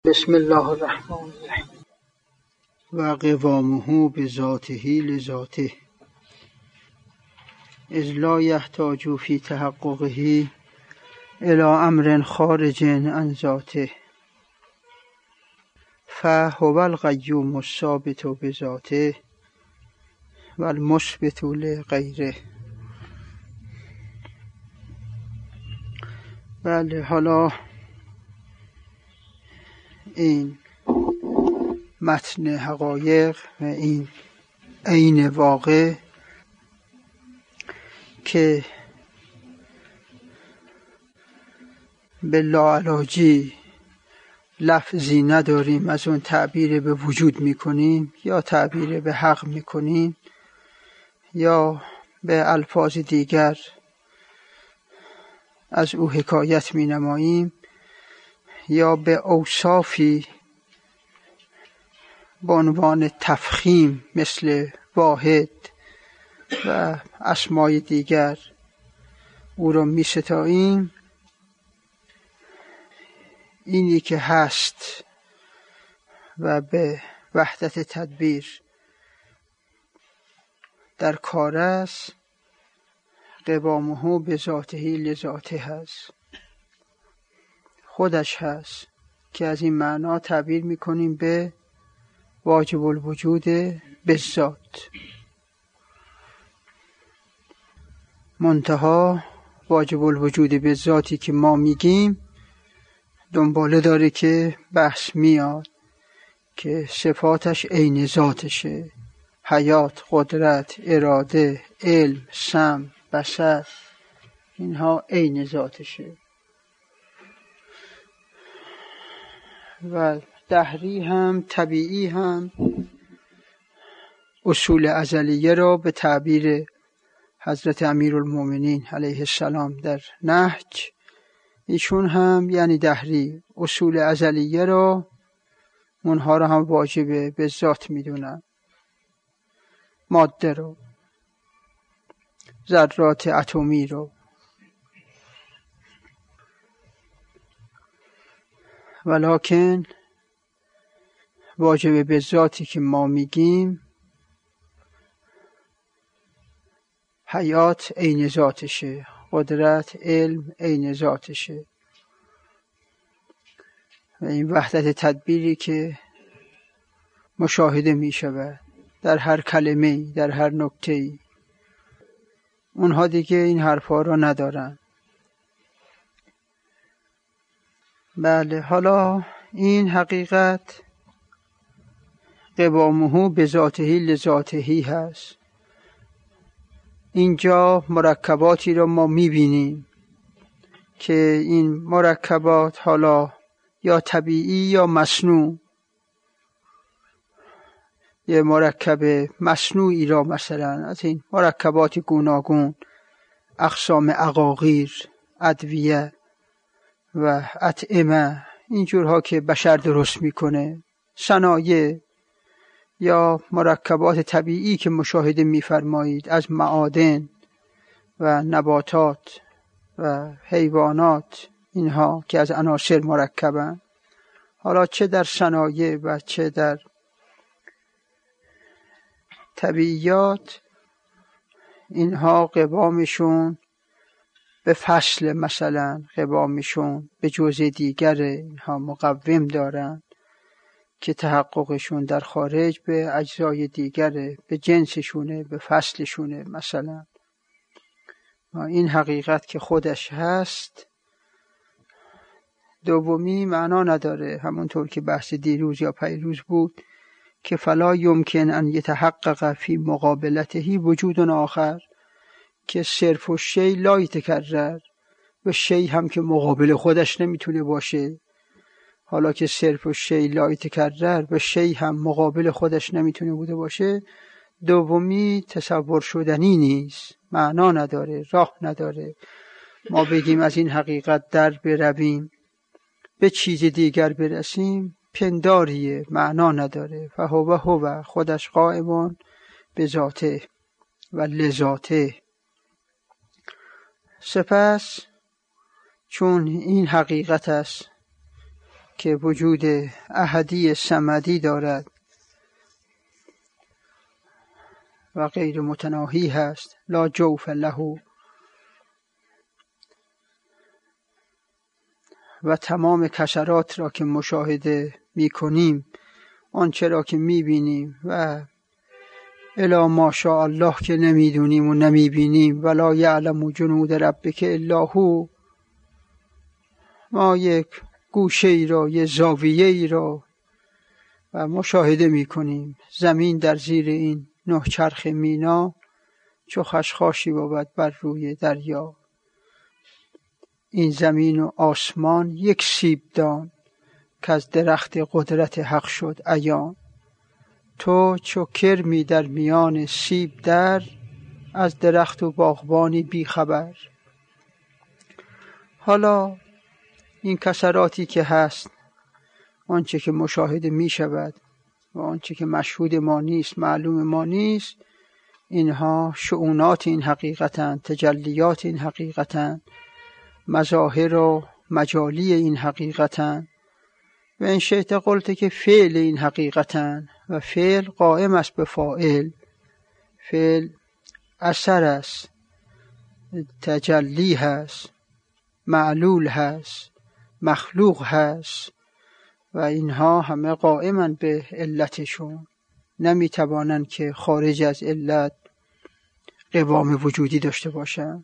بسم الله الرحمن الرحیم. و قوامه بذاته لذاته اذ لا یحتاج فی تحققه الی امر خارج عن ذاته فهو القیوم الثابت بذاته و المثبت لغیره. بله، حالا این متن حقایق و این عین واقع که به لاعلاجی لفظی نداریم از اون تعبیر به وجود میکنیم یا تعبیر به حق میکنیم یا به الفاظ دیگر از او حکایت مینماییم یا به اوصافی به عنوان تفخیم مثل واحد و اسمای دیگر او را می ستاییم. اینی که هست و به وحدت تدبیر در کار است، قوامه به ذاته لذاته هست، خودش هست که از این معنا تعبیر میکنیم به واجب الوجود بالذات. منتها واجب الوجود بالذاتی که ما میگیم دنباله داره که بحث میاد که صفاتش عین ذاتشه، حیات، قدرت، اراده، علم، سمع، بصر، اینها عین ذاتشه. و دهری هم طبیعی هم اصول ازلیه را به تعبیر حضرت امیرالمومنین علیه السلام در نهج، ایشون هم یعنی دهری اصول ازلیه را اونها را هم واجب به ذات میدونن، ماده رو، ذرات اتمی رو. ولکن واجب به ذاتی که ما میگیم حیات عین ذاتشه، قدرت، علم عین ذاتشه. و این وحدت تدبیری که مشاهده میشود در هر کلمه‌ای، در هر نکته‌ای، اونها دیگه این حرفا را ندارن. بله، حالا این حقیقت قوامه به ذاته لذاته هست. اینجا مرکباتی را ما میبینیم که این مرکبات حالا یا طبیعی یا مصنوع، یه مرکب مصنوعی را مثلا از این مرکبات گوناگون، اقسام عقاقیر، ادویه و اطعمه، اینجورها که بشر درست میکنه، صنایع، یا مرکبات طبیعی که مشاهده میفرمایید از معادن و نباتات و حیوانات، اینها که از عناصر مرکبن، حالا چه در صنایع و چه در طبیعیات، اینها قوامشون به فصل، مثلا قوامشون به جزء دیگر، اینها مقوم دارن که تحققشون در خارج به اجزای دیگره، به جنسشونه، به فصلشونه مثلا. این حقیقت که خودش هست دومی معنا نداره، همونطور که بحث دیروز یا پیروز بود که فلا یمکن ان یتحقق فی مقابلته وجود آخر، که صرف و شی لا یتکرر، و شی هم که مقابل خودش نمیتونه باشه. حالا که صرف و شی لا یتکرر و شی هم مقابل خودش نمیتونه بوده باشه، دومی تصور شدنی نیست، معنا نداره، راه نداره. ما بگیم از این حقیقت در برویم به چیز دیگر برسیم، پنداریه، معنا نداره. فهو خودش قائمون به ذاته و لذاته. سپس چون این حقیقت است که وجود احدی صمدی دارد و غیر متناهی هست، لا جوف له، و تمام کسرات را که مشاهده می کنیم، آنچه را که می بینیم و الی ماشاء الله که نمیدونیم و نمی بینیم، ولا یعلم جنود ربک الا هو، ما یک گوشه ای را، یک زاویه ای را و مشاهده می کنیم. زمین در زیر این 9 چرخ مینا چو خشخاشی بود بر روی دریا. این زمین و آسمان یک سیب دان که از درخت قدرت حق شد عیان. تو چو کرمی در میان سیب در، از درخت و باغبانی بی خبر. حالا این کسراتی که هست، آنچه که مشاهده می شود و آنچه که مشهود ما نیست، معلوم ما نیست، اینها شؤونات این حقیقتند، تجلیات این حقیقتند، مظاهر و مجالی این حقیقتند، و این شیط قلت که فعل این حقیقتند و فعل قائم است به فاعل. فعل اثر است، تجلی هست، معلول هست، مخلوق هست و اینها همه قائمن به علتشون، نمیتوانند که خارج از علت قوام وجودی داشته باشند.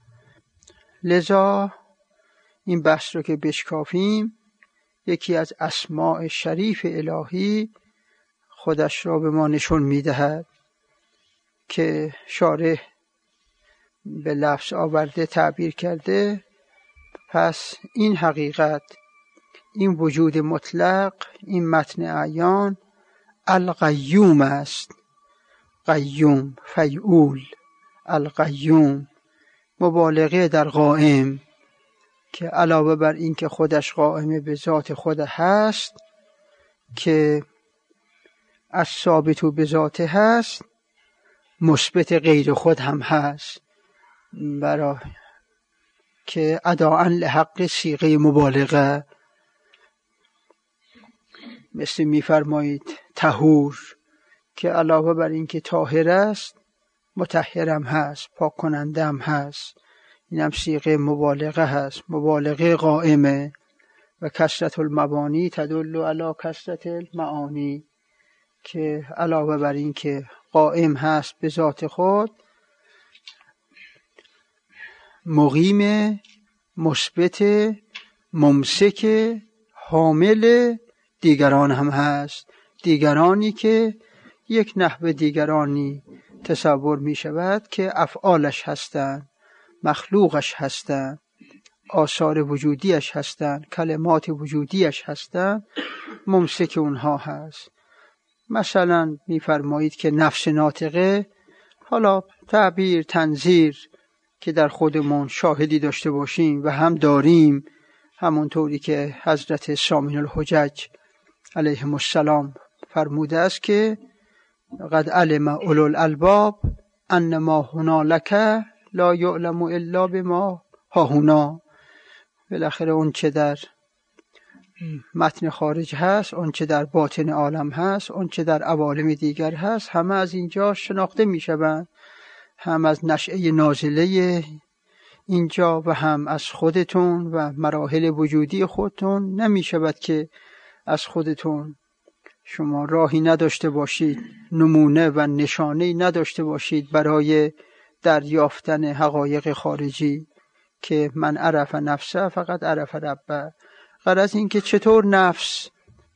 لذا این بحث رو که بشکافیم، یکی از اسماء شریف الهی خودش را به ما نشون میدهد که شارح به لفظ آورده، تعبیر کرده. پس این حقیقت، این وجود مطلق، این متن اعیان القیوم است. قیوم، فیعول، القیوم، مبالغه در قائم، که علاوه بر این که خودش قائم به ذات خود هست که از ثابت به ذات هست، مثبت غیر خود هم هست، برای که اداءً لحق صیغه مبالغه. مثل میفرمایید طهور، که علاوه بر این که طاهر است، مطهرم هست، پاک کننده هم هست. این هم صیغه مبالغه هست، مبالغه قائمه. و کثرت المبانی تدل علی کثرت المعانی، که علاوه بر این که قائم هست به ذات خود، مقیم، مثبت، ممسک، حامل دیگران هم هست. دیگرانی که یک نحو دیگرانی تصور می شود که افعالش هستند، مخلوقش هستند، آثار وجودیش هستند، کلمات وجودیش هستند، ممسک اونها هست. مثلا میفرمایید که نفس ناطقه، حالا تعبیر تنظیر که در خودمون شاهدی داشته باشیم و هم داریم، همونطوری که حضرت سامین الحجج علیهم السلام فرموده است که قد علم اولو الالباب ان ما هنالک لا یعلم الا بما هاهنا. بالاخره اون چه در متن خارج هست، اون چه در باطن عالم هست، اون چه در عوالم دیگر هست، همه از اینجا شناخته می شوند، هم از نشأه نازله اینجا و هم از خودتون و مراحل وجودی خودتون. نمی شود که از خودتون شما راهی نداشته باشید، نمونه و نشانه‌ای نداشته باشید برای دریافتن حقایق خارجی، که من عرف نفسه فقط عرف ربه. غرض این که چطور نفس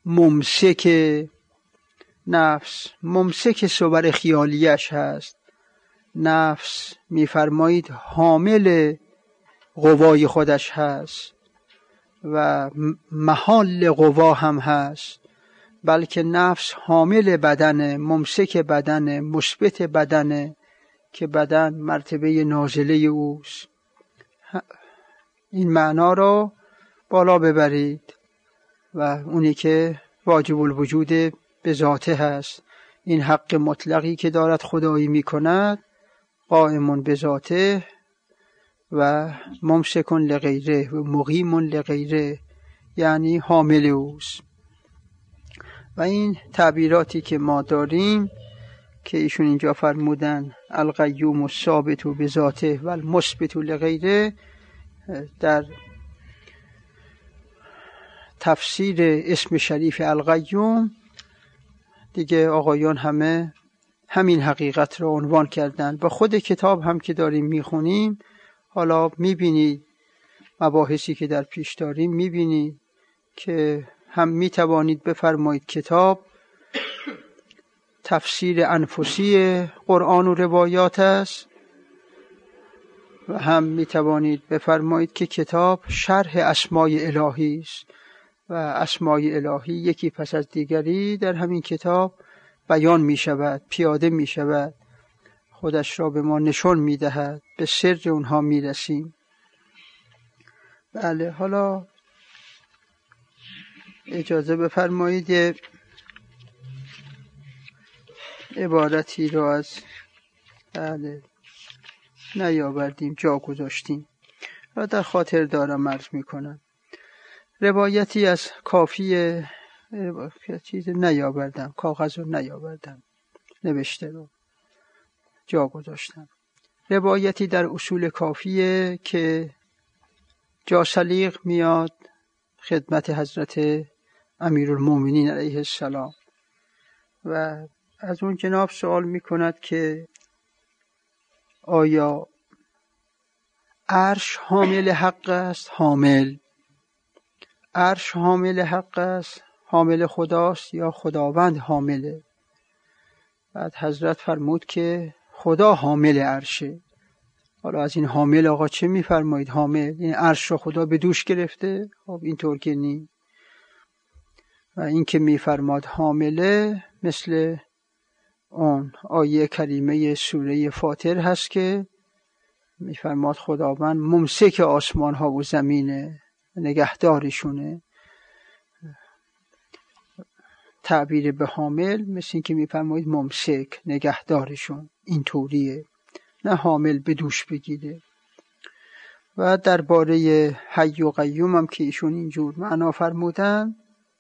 ممسک صور خیالیش هست. نفس میفرمایید حامل قوای خودش هست و محال قوا هم هست، بلکه نفس حامل بدن، ممسک بدن، مثبت بدن، که بدن مرتبه نازله اوست. این معنا رو بالا ببرید و اونی که واجب الوجود به ذاته هست، این حق مطلقی که دارد خدایی می کند، قائمون به ذاته و ممسکن لغیره و مقیمون لغیره، یعنی حامل اوست. و این تعبیراتی که ما داریم که ایشون اینجا فرمودن القیوم الثابت بذاته و المثبت لغیره، در تفسیر اسم شریف القیوم دیگه آقایان همه همین حقیقت رو عنوان کردن. و خود کتاب هم که داریم میخونیم، حالا میبینید مباحثی که در پیش داریم، میبینید که هم میتوانید بفرمایید کتاب تفسیر انفسی قرآن و روایات است و هم میتوانید بفرمایید که کتاب شرح اسمای الهی است و اسمای الهی یکی پس از دیگری در همین کتاب بیان می شود، پیاده می شود، خودش را به ما نشان می دهد، به سر اونها می رسیم. بله، حالا اجازه بفرمایید عبارتی را از نیاوردیم، جا گذاشتیم و در خاطر دارم عرض می کنم. روایتی از کافی چیز نیاوردم، کاغذ رو نیاوردم، نوشته رو جا گذاشتم. روایتی در اصول کافیه که جا سلیق میاد خدمت حضرت امیرالمومنین علیه السلام و از اون جناب سوال میکند که آیا عرش حامل حق است؟ حامل عرش حامل حق است، حامل خداست، یا خداوند حامله؟ بعد حضرت فرمود که خدا حامل عرشه. حالا از این حامل آقا چه میفرمایید؟ حامل این عرش رو خدا به دوش گرفته؟ خب اینطور که نی. و این که میفرماد حامله مثل اون آیه کریمه سوره فاطر هست که میفرماد خداوند ممسک آسمان ها و زمینه، نگهدارشونه. تعبیر به حامل مثل این که میفرمایید ممسک، نگهدارشون، این طوریه، نه حامل به دوش بگیره. و درباره حی و قیوم هم که ایشون اینجور معنا فرمودن،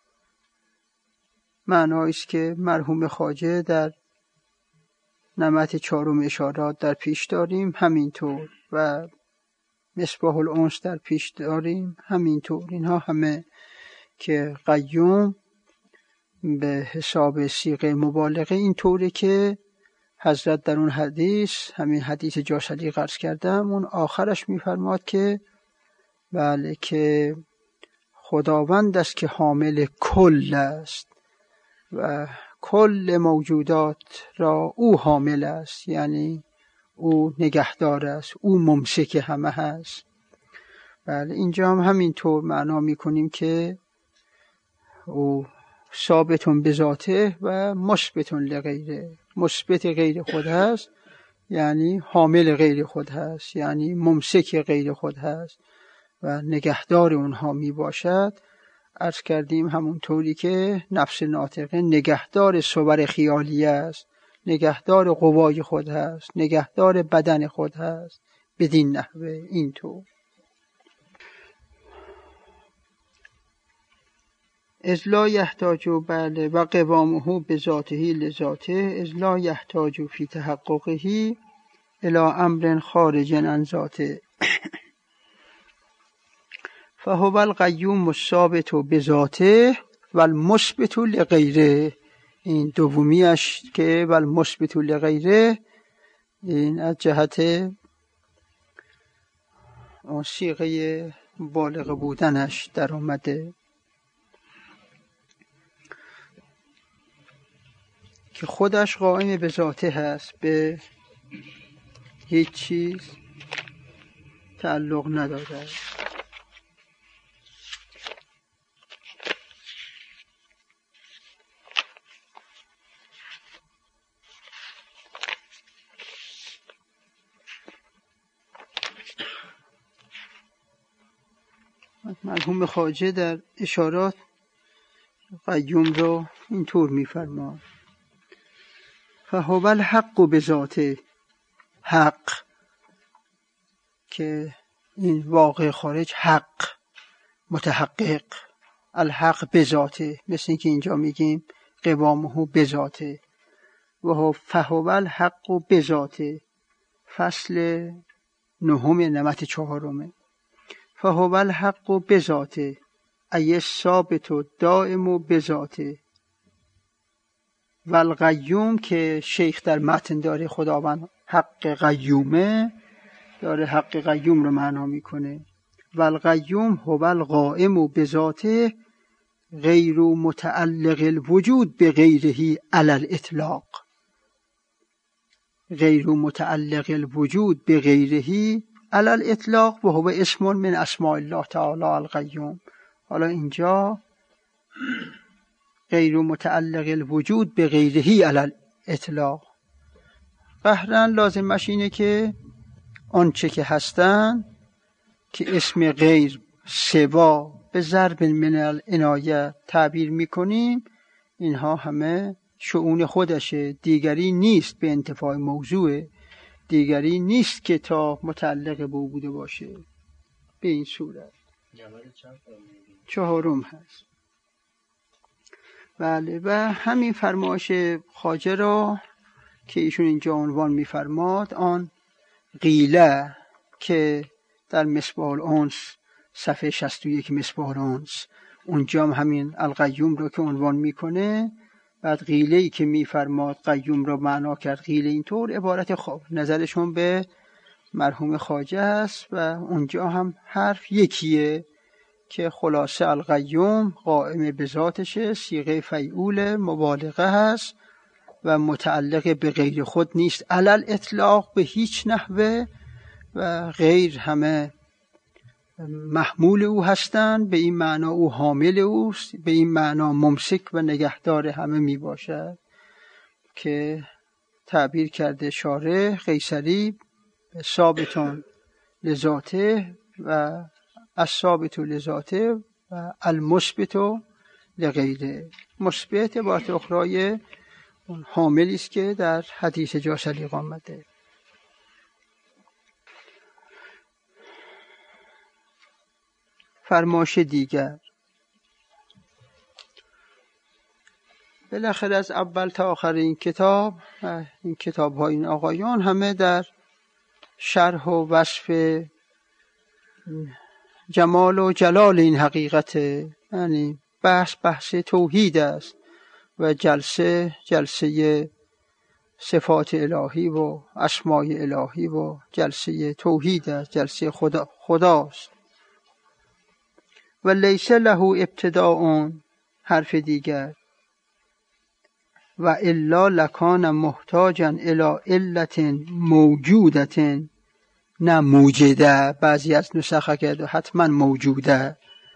معناییست که مرحوم خواجه در نمط 4 اشارات در پیش داریم همینطور و مصباح الانس در پیش داریم همینطور. اینها همه که قیوم به حساب صیغه مبالغه اینطوره که حضرت در اون حدیث، همین حدیث جا سلیق عرض کردم، اون آخرش میفرماد که بله که خداوند است که حامل کل است و کل موجودات را او حامل است، یعنی او نگهدار است، او ممسک همه هست. بله اینجا هم همینطور معنا میکنیم که او ثابتون به ذاته و مثبتون لغیره، مثبت غیر خود هست یعنی حامل غیر خود هست، یعنی ممسک غیر خود هست و نگهدار اونها می باشد. عرض کردیم همونطوری که نفس ناطقه نگهدار صور خیالی است، نگهدار قوای خود هست، نگهدار بدن خود هست، بدین نحوه اینطور. اذ لا یحتاج بله و قوامه بذاته لذاته اذ لا یحتاج فی تحققه الی امر خارج عن ذاته فهو القیوم الثابت بذاته و المثبت لغیره. این دومیش که و المثبت لغیره، این از جهت اون صیغه بالغ بودنش در آمده که خودش قائم به ذاته هست، به هیچ چیز تعلق نداره. مرحوم خواجه در اشارات قیوم رو اینطور می‌فرماد: فهو الحق بذاته، حق که این واقع خارج، حق متحقق الحق بذاته، مثل اینکه اینجا میگیم قوامه بذاته. و فهو الحق بذاته، فصل 9 نمت 4. فهو الحق بذاته ای ثابت و دائم و بذاته. و القیوم که شیخ در متن داره خداوند حق قیومه، داره حق قیوم رو معنا میکنه. و القیوم هو القائم بذاته غیر متعلق الوجود به غیره علی الاطلاق. غیر متعلق الوجود به غیره علی الاطلاق و هو اسم من اسماء الله تعالی القیوم. حالا اینجا غیر متعلق الوجود به غیره علی الاطلاق قهرا لازمش اینه که آنچه که هستن که اسم غیر سوا به ضرب من العنایه تعبیر میکنیم، اینها همه شؤون خودشه، دیگری نیست به انتفاع موضوع، دیگری نیست که تا متعلق به او بوده باشه. به این صورت 4 هست. بله. و همین فرمایش خواجه را که ایشون اینجا عنوان می‌فرماد، آن قیله که در مصباح الانس صفحه 61 مصباح الانس، اونجا هم همین القیوم رو که عنوان میکنه، بعد قیله‌ای که میفرماد قیوم رو معنا کرد قیله اینطور، عبارت خوب نظرشون به مرحوم خواجه است و اونجا هم حرف یکیه که خلاصه القیوم قائم به ذاتشه، صیغه فعول مبالغه هست و متعلق به غیر خود نیست علل اطلاق به هیچ نحوه، و غیر همه محمول او هستند، به این معنا او حامل اوست، به این معنا ممسک و نگهدار همه می باشد که تعبیر کرده شارح قیصری ثابتون لذاته و الثابت لذاته و المثبت لغیره. مثبت عبارت اخرای حاملی است که در حدیث جا سلیق آمده. فرمایش دیگر، بالاخره از اول تا آخر این کتاب، این کتاب های این آقایان همه در شرح و وصف جمال و جلال این حقیقت، یعنی بحث توحید است و جلسه صفات الهی و اسماء الهی و جلسه توحید است، جلسه خداست. و لیس له ابتداء، حرف دیگر، و الا لکان محتاجا الی علت موجودت، نه موجوده، بعضی از نسخه کرده حتما موجوده،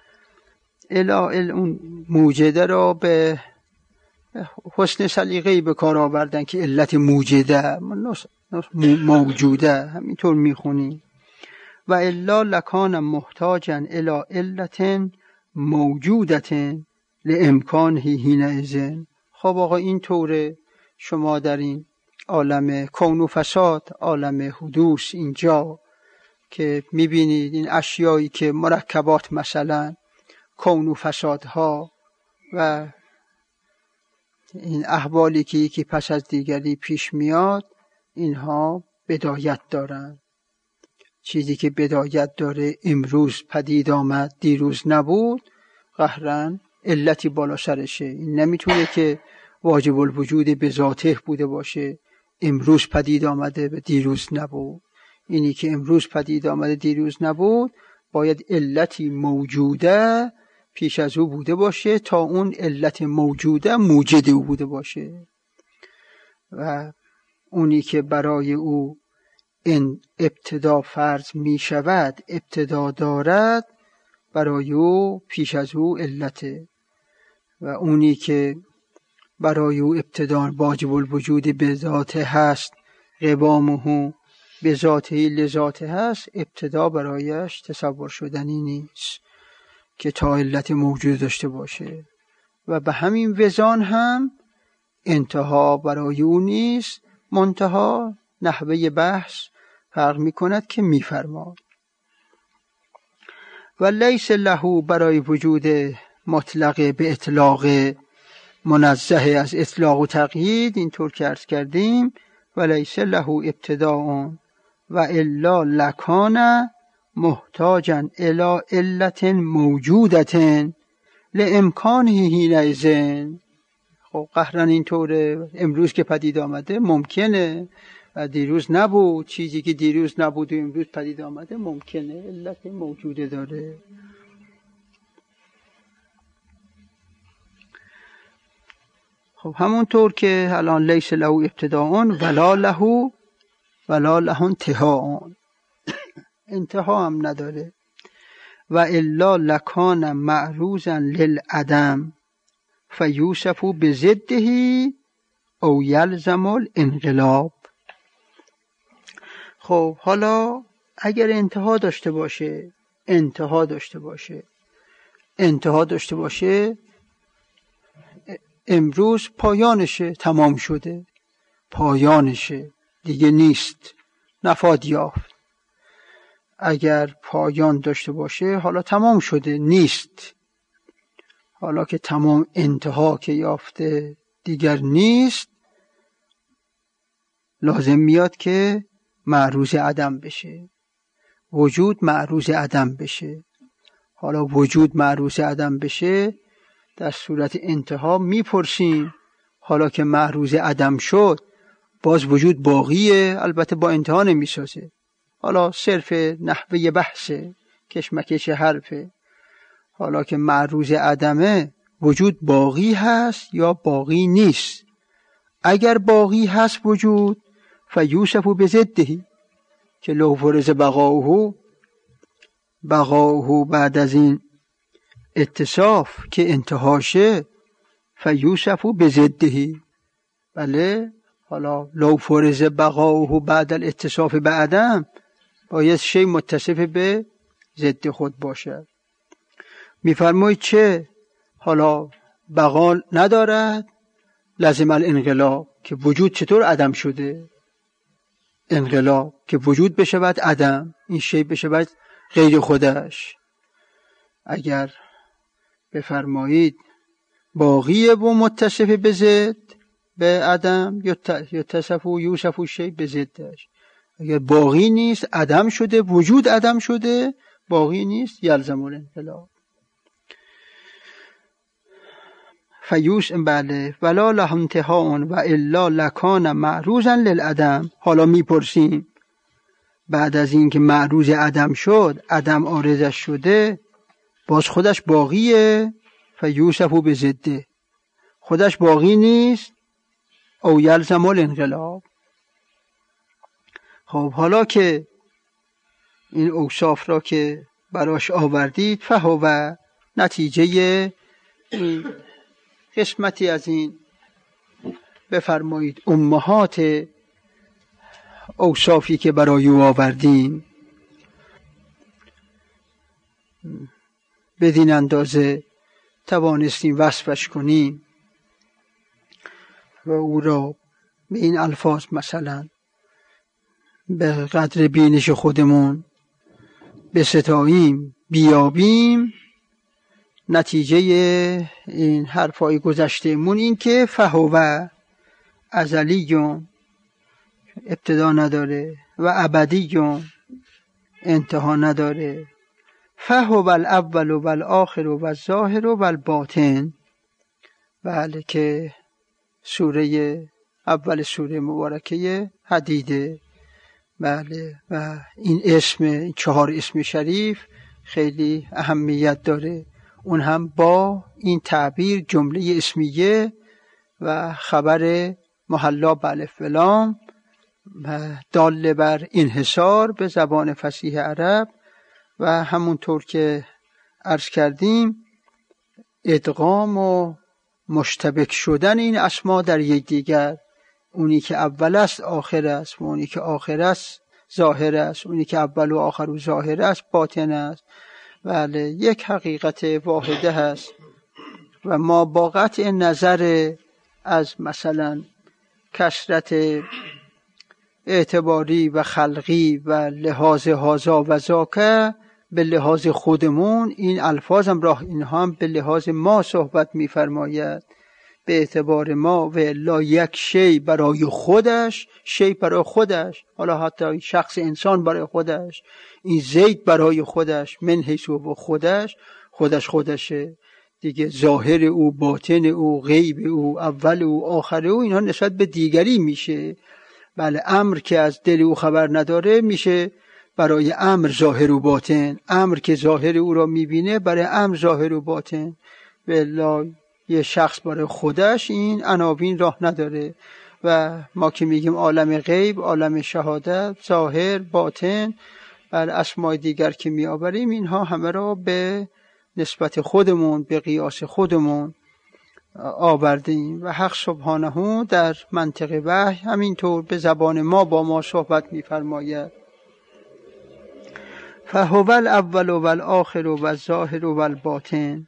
اون موجوده را به حسن سلیقه‌ای به کار آوردن که علت موجوده موجوده، همینطور میخونی. و الا لکان محتاجا الی علت موجودت لامکانه حینئذ. خب آقا این طوره، شما در این عالم کون و فساد، عالم حدوث، اینجا که میبینید این اشیایی که مرکبات، مثلا کون و فسادها و این احوالی که یکی پس از دیگری پیش میاد، اینها بدایت دارن. چیزی که بدایت داره امروز پدید آمد دیروز نبود، قهرن علتی بالا سرشه. این نمیتونه که واجب الوجود به ذاته بوده باشه، امروز پدید آمده و دیروز نبود. اینی که امروز پدید آمده دیروز نبود، باید علتی موجوده پیش از او بوده باشه تا اون علت موجوده موجد او بوده باشه، و اونی که برای او این ابتدا فرض می شود، ابتدا دارد، برای او پیش از او علته، و اونی که برای او ابتدا واجب الوجود به ذاته هست، قوامه به ذاته لذاته هست، ابتدا برایش تصور شدنی نیست که تا علت موجود داشته باشه، و به همین وزان هم انتها برای او نیست، منتها نحوه بحث فرق می کند که می فرماد و لیس له، برای وجود مطلق به اطلاق منزه از اطلاق و تقیید، اینطور که عرض کردیم ولیس له ابتداء و الا لکان محتاجا الی علت موجودة لامکانه حینئذ. خب قهرن اینطوره، امروز که پدید آمده ممکنه و دیروز نبود، چیزی که دیروز نبود و امروز پدید آمده ممکنه، علت موجوده داره. خب همونطور که الان لیس له ابتداء ولا له انتهاء، انتها هم نداره. و الا لکان معروضا للعدم فیوصف بضده او یلزم الانقلاب. خب حالا اگر انتها داشته باشه امروز پایانشه، تمام شده، پایانشه دیگه نیست، نفاد یافت. اگر پایان داشته باشه حالا تمام شده نیست، حالا که تمام انتها که یافته دیگر نیست، لازم میاد که معروض عدم بشه، وجود معروض عدم بشه. حالا وجود معروض عدم بشه، در صورت انتها میپرسیم حالا که معروض عدم شد باز وجود باقیه؟ البته با انتها نمیسازه، حالا صرف نحوه بحثه، کشمکش حرفه. حالا که معروض عدمه وجود باقی هست یا باقی نیست؟ اگر باقی هست وجود فیوصف بضده، که لو فرض بقاؤه بعد از این اتصاف که انتهاشه فیوصف بضده. بله، حالا لو فرض بقاؤه بعد الاتصاف به عدم باید شی متصف به ضد خود باشد. میفرمایید چه؟ حالا بقا ندارد، لازم الانقلاب، که وجود چطور عدم شده؟ انقلاب که وجود بشود عدم، این شی بشود غیر خودش. اگر بفرمایید باقیه و متصف به ضد به عدم، یتصف و یوصف شی به ضدش. اگر باقی نیست، عدم شده، وجود عدم شده، باقی نیست، یلزم الانقلاب. بله، ولا له انتهاء و الا لکان معروضا للعدم. حالا میپرسیم بعد از این که معروض عدم شد، عدم عارضش شده، باز خودش باقیه؟ فیوصف بضده، خودش باقی نیست، او یلزم الانقلاب. خب حالا که این اوصاف را که براش آوردید، فهو نتیجه این قسمتی از این بفرمایید امهات اوصافی که برای او آوردیم، بدین اندازه توانستیم وصفش کنیم و او را به این الفاظ مثلا به قدر بینش خودمون بستاییم، بیابیم. نتیجه این حرفای گذشتهمون این که فهو ازلیون، ابتدا نداره، و ابدیون، انتها نداره. فهو الاول و الاخر و الظاهر و الباطن. بله، که سوره اول سوره مبارکه حدیده. بله، و این اسم، 4 اسم شریف خیلی اهمیت داره، اون هم با این تعبیر جمله اسمیه و خبر محلا بالف ولام دال بر انحصار به زبان فصیح عرب، و همونطور که عرض کردیم ادغام و مشتبک شدن این اسما در یکدیگر، اونی که اول است آخر است، و اونی که آخر است ظاهر است، اونی که اول و آخر و ظاهر است باطن است. بله، یک حقیقت واحده هست و ما با قطع نظر از مثلا کثرت اعتباری و خلقی و لحاظ هازا و ذاکه به لحاظ خودمون این الفاظم راه اینها هم به لحاظ ما صحبت می‌فرماید، به اعتبار ما. و الا یک شی برای خودش، شی برای خودش، حالا حتی شخص انسان برای خودش، این زید برای خودش، من حیث و خودشه دیگه. ظاهر او، باطن او، غیب او، اول او، آخر او، اینها نسبت به دیگری میشه. بله، امر که از دل او خبر نداره میشه برای امر ظاهر و باطن، امر که ظاهر او را میبینه برای امر ظاهر و باطن. و الا یه شخص برای خودش این عناوین راه نداره. و ما که میگیم عالم غیب، عالم شهادت، ظاهر، باطن، بر اسماء دیگر که میآوریم، اینها همه را به نسبت خودمون، به قیاس خودمون آوردیم. و حق سبحانه در منطق وحی همینطور به زبان ما با ما صحبت می‌فرماید. فهو الاول و الاخر و الظاهر و الباطن.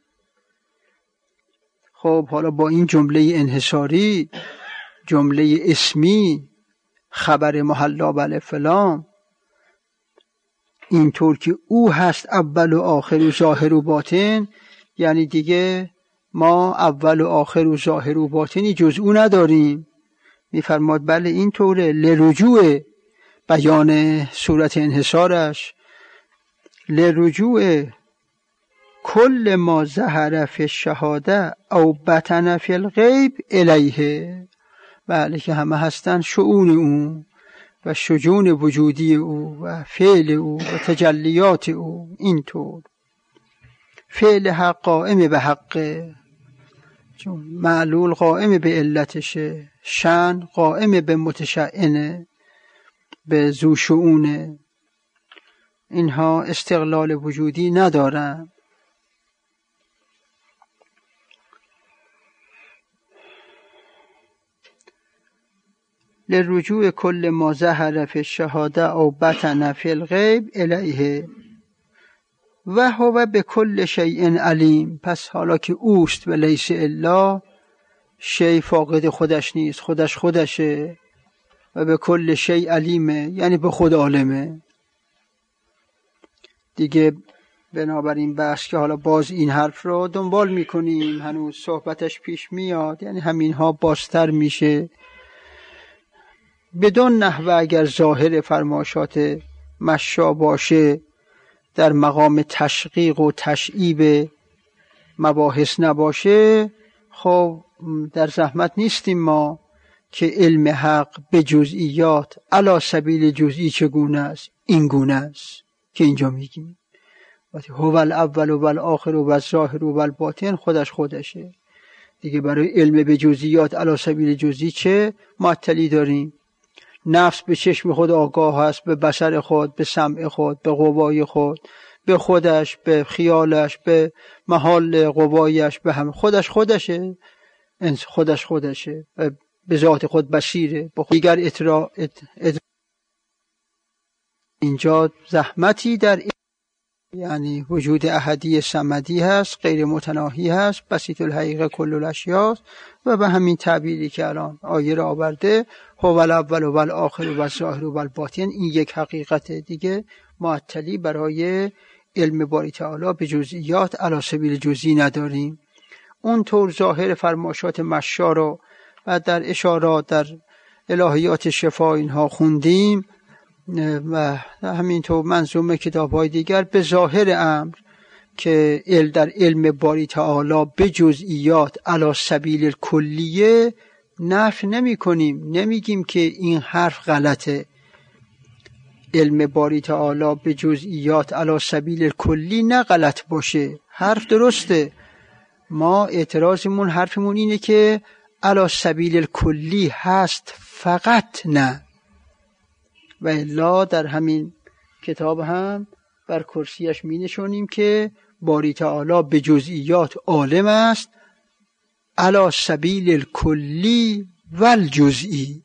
خب حالا با این جمله انحصاری، جمله اسمی، خبر محلا بله فلان، اینطور که او هست اول و آخر و ظاهر و باطن، یعنی دیگه ما اول و آخر و ظاهر و باطنی جز او نداریم. میفرماد بله اینطوره. لرجوع بیان صورت انحصارش، لرجوع کل ما ظهر فی الشهاده او بطن فی الغیب الیه. بله که همه هستن شؤون او و شجون وجودی او و فعل او و تجلیات او. اینطور فعل حق قائم به حقه، چون معلول قائم به علتشه، شأن قائم به متشأنه، به ذو شؤونه. اینها استقلال وجودی ندارن. لرجوع کل ما ظهر فی الشهاده او بطن فی الغیب الیه و هو به کل شیء علیم. پس حالا که اوست و لیس الا، شی فاقد خودش نیست، خودش خودشه، و به کل شیء علیمه، یعنی به خود عالمه دیگه. بنابراین بحث که حالا باز این حرف رو دنبال میکنیم، هنوز صحبتش پیش میاد، یعنی همینها بازتر میشه. بدون نحوه اگر ظاهر فرماشات مشا باشه، در مقام تشقیق و تشعیب مباحث نباشه، خب در زحمت نیستیم ما که علم حق به جزئیات علی سبیل جزئی چگونه است، این گونه است که اینجا میگیم. هو الاول و الاخر و الظاهر و الباطن، خودش خودشه دیگه. برای علم به جزئیات علی سبیل جزئی چه معطلی داریم؟ نفس به چشم خود آگاه است، به بصر خود، به سمع خود، به قوای خود، به خودش، به خیالش، به محال قوایش، به هم خودش خودشه، خودش خودشه، به ذات خود بصیره. دیگر اینجا زحمتی در یعنی وجود احدی صمدی هست، غیر متناهی هست، بسیط الحقیقه کل الاشیاء. و به همین تعبیری که الان آیه را آورده، هو الاول و الاخر و الظاهر و الباطن، این یک حقیقت دیگه. معطلی برای علم باری تعالی به جزئیات علی سبیل جزئی نداریم. اونطور ظاهر فرماشات مشا رو و در اشارات در الهیات شفا اینها خوندیم، و همینطور منظومه کتاب‌های دیگر به ظاهر امر که در علم باری تعالی به جزئیات علی سبیل کلیه نفی نمی کنیم، نمیگیم که این حرف غلطه. علم باری تعالی به جزئیات علی سبیل کلی نه غلط باشه، حرف درسته. ما اعتراضمون، حرفمون اینه که علی سبیل کلی هست فقط نه. و الا در همین کتاب هم بر کرسیش می نشونیم که باری تعالی به جزئیات عالم است علی سبیل الکلی و الجزئی،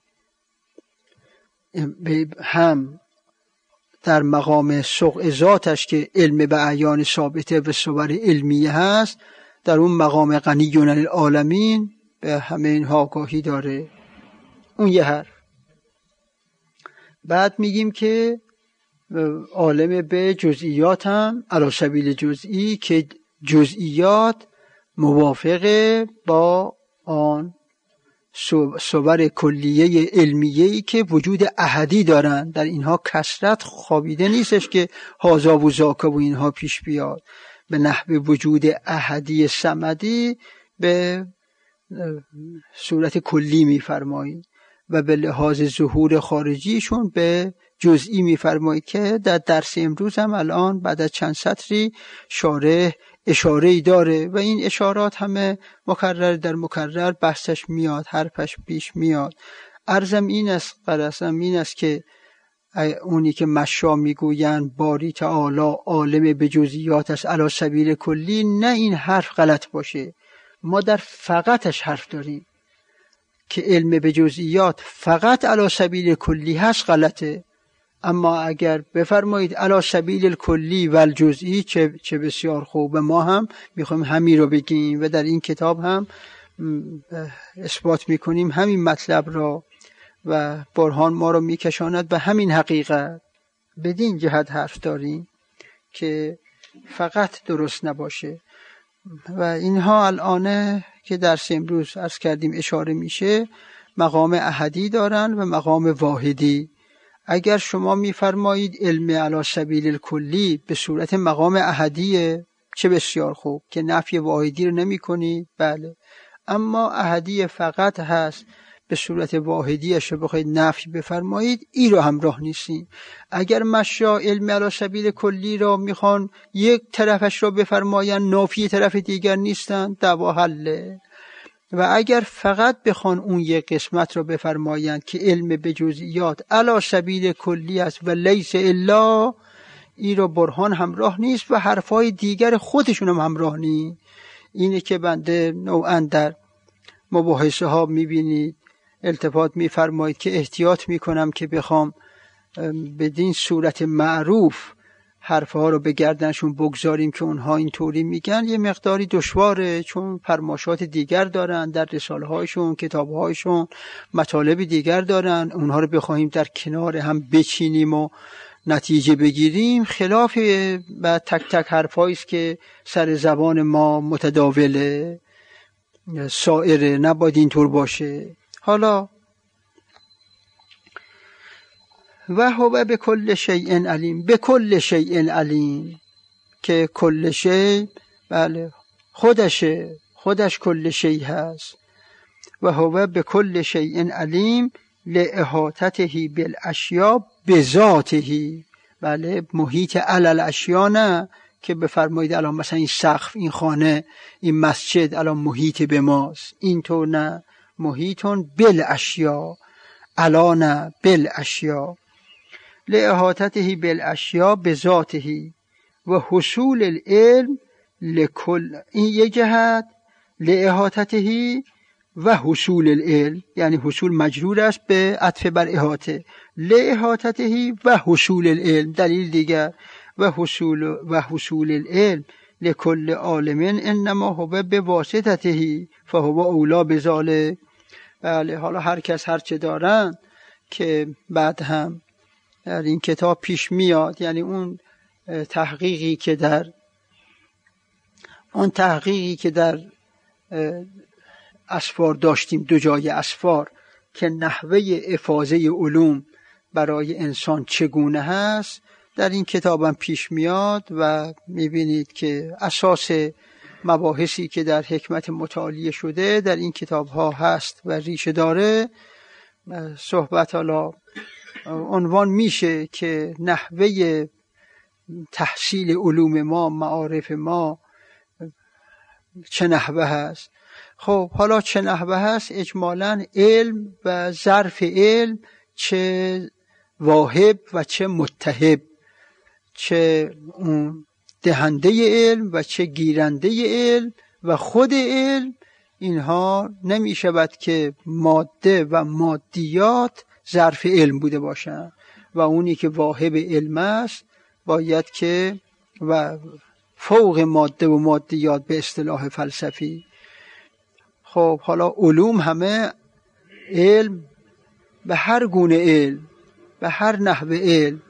هم در مقام سوق ذاتش که علم به اعیان ثابته و صور علمیه هست، در اون مقام غنی عن العالمین به همه اینها آگاهی داره. اون یه حرف. بعد میگیم که عالم به جزئیات هم علی سبیل جزئی که جزئیات موافقه با آن صور کلیه علمیه‌ای که وجود احدی دارن. در اینها کثرت خوابیده نیستش که هازا و زاکا و اینها پیش بیاد. به نحو وجود احدی صمدی به صورت کلی میفرمایید و به لحاظ ظهور خارجیشون به جزئی میفرمایید که در درس امروز هم الان بعد از چند سطری شارح اشاره‌ای داره و این اشارات همه مکرر در مکرر بحثش میاد، حرفش پیش میاد. عرضم این است، قرضم این است که اونی که مشا میگویند باری تعالی عالم به جزئیات است علی سبیل کلی، نه این حرف غلط باشه. ما در فقطش حرف داریم که علم به جزئیات فقط علی سبیل کلی هست غلطه. اما اگر بفرمایید علی سبیل الکلی و الجزئی چه بسیار خوب. ما هم میخوایم همین رو بگیم و در این کتاب هم اثبات میکنیم همین مطلب را و برهان ما رو میکشاند به همین حقیقت. بدین جهت حرف داریم که فقط درست نباشه و اینها الان که درس امروز عرض کردیم اشاره میشه مقام احدی دارن و مقام واحدی. اگر شما میفرمایید علم علی سبیل الکلی به صورت مقام احدیه، چه بسیار خوب که نفی واحدی رو نمی کنید. بله، اما احدی فقط هست، به صورت واحدیش رو بخواید نفی بفرمایید این رو همراه نیستین. اگر مشا علم علی سبیل کلی را میخوان یک طرفش را بفرماین نافی طرف دیگر نیستن، دعوا حله. و اگر فقط بخوان اون یک قسمت را بفرمایند که علم به جزئیات علی سبیل کلی است و لیس الا، این را برهان همراه نیست و حرفای دیگر خودشون هم همراه نیست. اینه که بنده نوعا در مباحثه ها میبینید التفات میفرمایید که احتیاط میکنم که بخوام بدین صورت معروف حرفها رو به گردنشون بگذاریم که اونها اینطوری میگن، یه مقداری دشواره، چون فرماشات دیگر دارن در رساله هایشون، کتاب هایشون، مطالب دیگر دارن. اونها رو بخوایم در کنار هم بچینیم و نتیجه بگیریم خلاف و تک تک حرفایی است که سر زبان ما متداوله، سائره، نباید اینطور باشه. حالا و هو به کل شیء علیم، به کل شیء علیم که کل شیء بله خودش کل شیء هست. و هو به کل شیء علیم لاحاطته بالاشیاء بذاته. بله، محیط علل اشیا نه که بفرمایید الان مثلا این سقف، این خانه، این مسجد الان محیط به ماست، اینطور نه، محیطون بالاشیا، الا نه بالاشیا. لاحاطته بالاشیاء بذاته و حصول العلم لکل، این یک جهت لاحاطته و حصول العلم، یعنی حصول مجرور است به عطف بر احاطه، لاحاطته و حصول العلم دلیل دیگر، و حصول العلم لکل عالم انما هو بواسطته فهو اولی بذلک. بله، حالا هر کس هر چه دارن که بعد هم در این کتاب پیش میاد، یعنی اون تحقیقی که در اسفار داشتیم، دو جای اسفار، که نحوه افاضه علوم برای انسان چگونه هست، در این کتاب هم پیش میاد و میبینید که اساس مباحثی که در حکمت مطالعه شده در این کتاب ها هست و ریشه داره. صحبت حالا عنوان میشه که نحوه تحصیل علوم ما، معارف ما چه نحوه هست. خب حالا چه نحوه هست؟ اجمالاً علم و ظرف علم، چه واهب و چه متهب، چه اون دهنده علم و چه گیرنده علم و خود علم، اینها نمی شود که ماده و مادیات ظرف علم بوده باشند و اونی که واهب علم است باید که و فوق ماده و مادیات به اصطلاح فلسفی. خب حالا علوم همه علم، به هر گونه علم، به هر نحوه علم،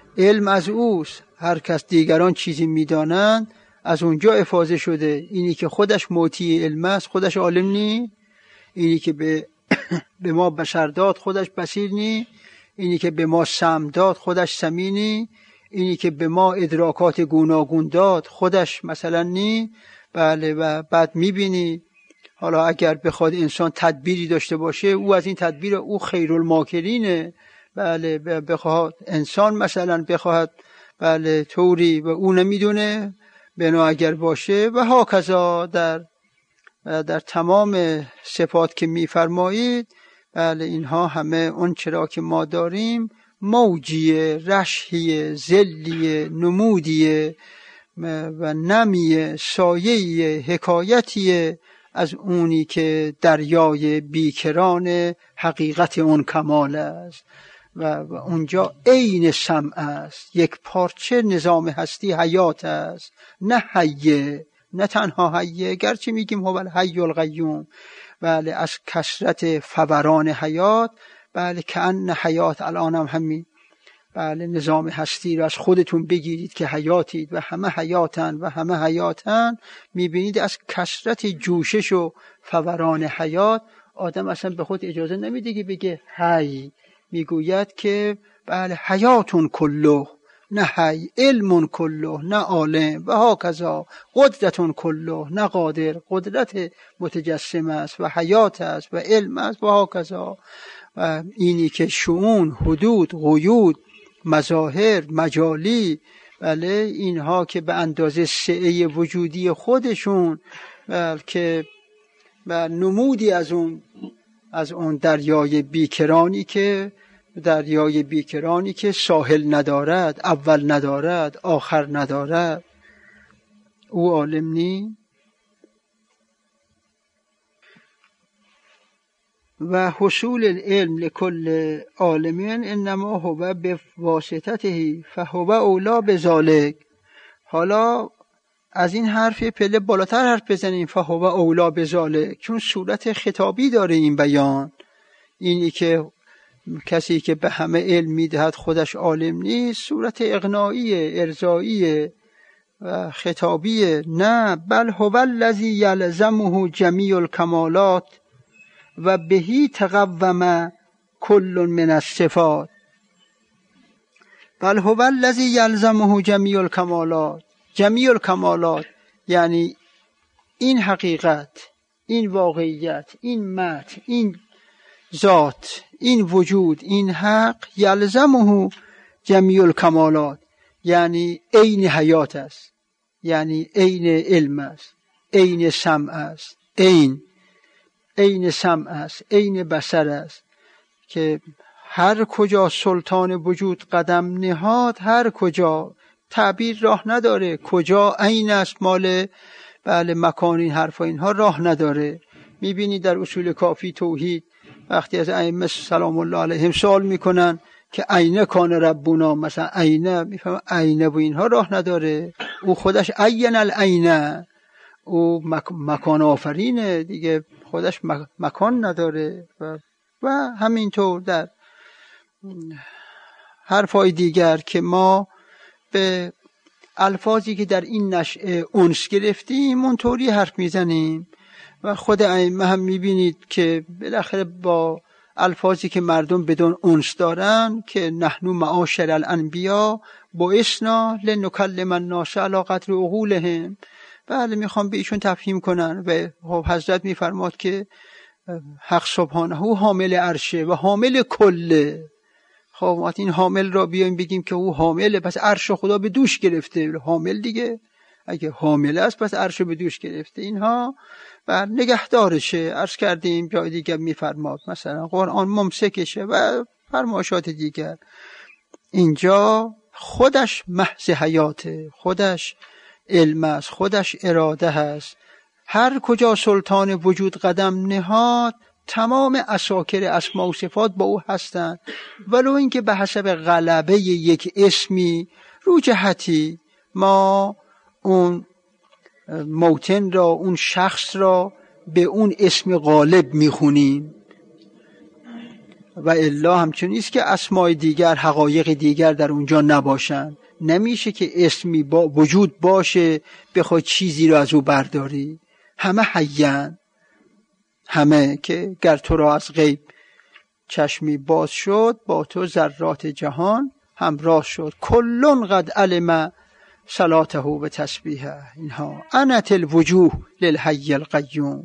علم از اوست. هر کس دیگران چیزی میدانند از اونجا افاضه شده. اینی که خودش موتی علم است خودش عالم نی، اینی که به ما بصر داد خودش بصیر نی، اینی که به ما سمع داد خودش سمیع نی، اینی که به ما ادراکات گوناگون داد خودش مثلا نی. بله. و بعد میبینی حالا اگر بخواد انسان تدبیری داشته باشه، او از این تدبیر او خیرالماکرینه. بله. بخواد انسان مثلا بخواد بله طوری و او نمیدونه بنا اگر باشه و هاکذا در تمام صفات که میفرمایید. بله اینها همه اون چرا که ما داریم موجیه، رشحیه، زلیه، نمودیه و نمیه، سایهیه، حکایتیه از اونی که دریای بیکران حقیقت اون کمال است و اونجا عین سمع است. یک پارچه نظام هستی حیات است، نه حیه، نه تنها حیه، گرچه میگیم هو الحی القیوم. بله از کثرت فوران حیات. بله که ان حیات الان هم همین. بله نظام هستی رو از خودتون بگیرید که حیاتید و همه حیاتن و همه حیاتن. میبینید از کثرت جوشش و فوران حیات آدم اصلا به خود اجازه نمیده که بگه حی، میگوید که بله حیاتون کله، نه حی، علمون کله، نه عالم، و هاکذا قدرتون کله، نه قادر، قدرت متجسم است و حیات است و علم است و هاکذا. و اینی که شؤون، حدود، قیود، مظاهر، مجالی، بله اینها که به اندازه سعه وجودی خودشون که نمودی از اون دریای بیکرانی که ساحل ندارد، اول ندارد، آخر ندارد، او عالم نی. و حصول العلم لکل عالمین انما هو بواسطته فهو اولا بذالک. حالا از این حرف پله بالاتر حرف بزنیم، فهو اولا بذالک، چون صورت خطابی داره این بیان. اینی که کسی که به همه علم میدهد خودش عالم نیست، صورت اغنائیه، ارضائیه و خطابیه. نه، بل هو الذی یلزمه جمیع الکمالات و بهی تقوم کل من الصفات. بل هو الذی یلزمه جمیع الکمالات. جمیع الکمالات یعنی این حقیقت، این واقعیت، این متن، این ذات، این وجود، این حق، یلزمه جمیع الکمالات یعنی عین حیات است، یعنی عین علم است، عین سمع است، عین سمع است، عین بصر است، که هر کجا سلطان وجود قدم نهاد، هر کجا تعبیر راه نداره، کجا عین است مال بله مکان، این حرفا اینها راه نداره. میبینی در اصول کافی توحید وقتی از ائمه سلام الله علیهم سوال میکنن که عین کان ربنا، مثلا عین، میفهم عین و اینها راه نداره. او خودش عین العین، او مکان آفرینه دیگه، خودش مکان نداره. و همینطور در حرفای دیگر که ما به الفاظی که در این نشأه انس گرفتیم اونطوری حرف میزنیم و خود ائمه هم میبینید که بالاخره با الفاظی که مردم بدون انس دارن که نحن معاشر الانبیا بعثنا لنکلم الناس علی قدر عقولهم، بله میخوام به ایشون تفهیم کنن. و حضرت میفرماد که حق سبحانه حامل عرشه و حامل کله. خب وقتی این حامل را بیایم بگیم که او حامله، پس عرش خدا به دوش گرفته، حامل دیگه اگه حامل است پس عرش به دوش گرفته. اینها بر نگهدارشه. عرض کردیم جای دیگر میفرماد مثلا قرآن ممسکشه و فرمایشات دیگر. اینجا خودش محض حیاته، خودش علم است، خودش اراده هست. هر کجا سلطان وجود قدم نهاد تمام اساکر اسما و صفات با او هستند، ولو اینکه به حسب غلبه یک اسمی رو جهتی ما اون موطن را، اون شخص را به اون اسم غالب میخونیم. و الا همچنین است که اسمای دیگر، حقایق دیگر در اونجا نباشن. نمیشه که اسمی با وجود باشه بخوای چیزی رو از او برداری. همه حیان، همه که گر تو را از غیب چشمی باز شد، با تو ذرات جهان همراه شد. کلون قد علم صلاته به تسبیحه. اینها انت الوجوه للحی القیوم.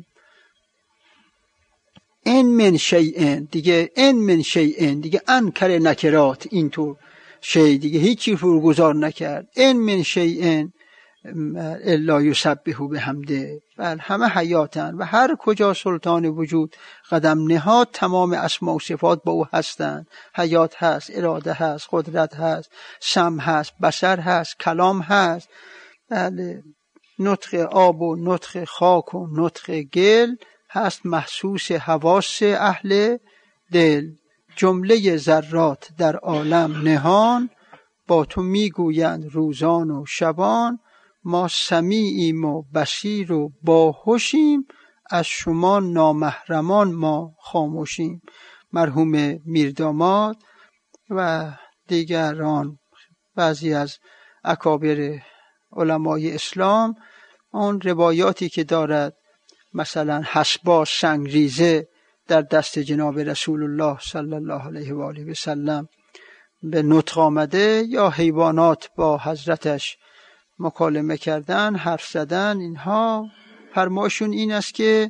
این من شیئن دیگه، این من شیئن دیگه انکر نکرات، اینطور شی دیگه هیچی فرگذار نکرد. این من شیئن الا یسبح بحمده. بل همه حیاتن و هر کجا سلطان وجود قدم نهاد تمام اسما و صفات با او هستند. حیات هست، اراده هست، قدرت هست، سمع هست، بصر هست، کلام هست. بله، نطق آب و نطق خاک و نطق گل هست محسوس حواس اهل دل. جمله ذرات در عالم نهان، با تو میگویند روزان و شبان. ما سمیعیم و بصیر و باهوشیم، از شما نامحرمان ما خاموشیم. مرحوم میرداماد و دیگران، بعضی از اکابر علمای اسلام، اون روایاتی که دارد مثلا حسبا سنگریزه در دست جناب رسول الله صلی الله علیه و آله و سلم به نطق آمده، یا حیوانات با حضرتش مکالمه کردن، حرف زدن، اینها فرماشون این است که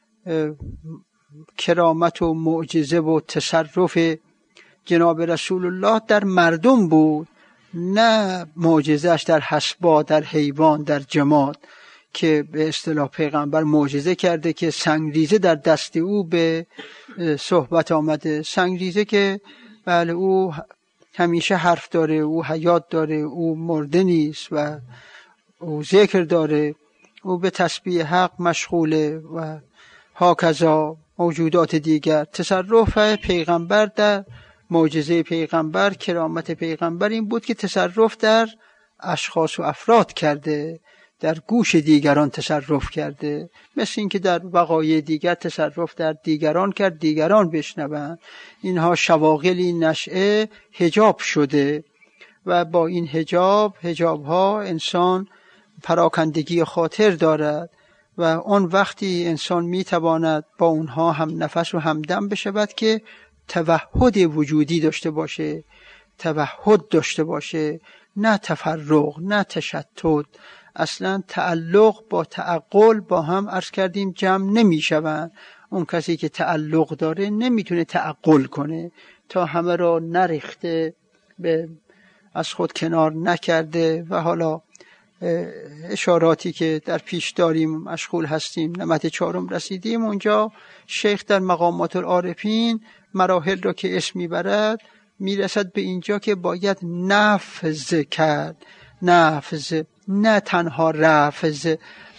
کرامت و معجزه و تصرف جناب رسول الله در مردم بود، نه معجزهش در حسبا، در حیوان، در جماد، که به اصطلاح پیغمبر معجزه کرده که سنگریزه در دست او به صحبت آمده. سنگریزه که بله او همیشه حرف داره، او حیات داره، او مرده نیست و او ذکر داره، او به تسبیح حق مشغوله و هاکذا موجودات دیگر. تصرف پیغمبر در معجزه پیغمبر، کرامت پیغمبر این بود که تصرف در اشخاص و افراد کرده، در گوش دیگران تصرف کرده، مثل این که در وقایع دیگر تصرف در دیگران کرد، دیگران بشنوند. اینها شواغلی نشأه حجاب شده و با این حجاب ها انسان پراکندگی خاطر دارد و اون وقتی انسان میتواند با اونها هم نفس و همدم بشود که توحد وجودی داشته باشه، توحد داشته باشه، نه تفرق، نه تشتت. اصلا تعلق با تعقل با هم عرض کردیم جمع نمی شوند. اون کسی که تعلق داره نمیتونه تعقل کنه تا همه را نریخته، به از خود کنار نکرده. و حالا اشاراتی که در پیش داریم مشغول هستیم، نمت 4 رسیدیم، اونجا شیخ در مقامات العارفین مراحل را که اسم میبرد میرسد به اینجا که باید نفذ کرد. نفذ، نه تنها رفض.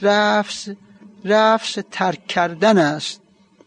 رفض ترک کردن است،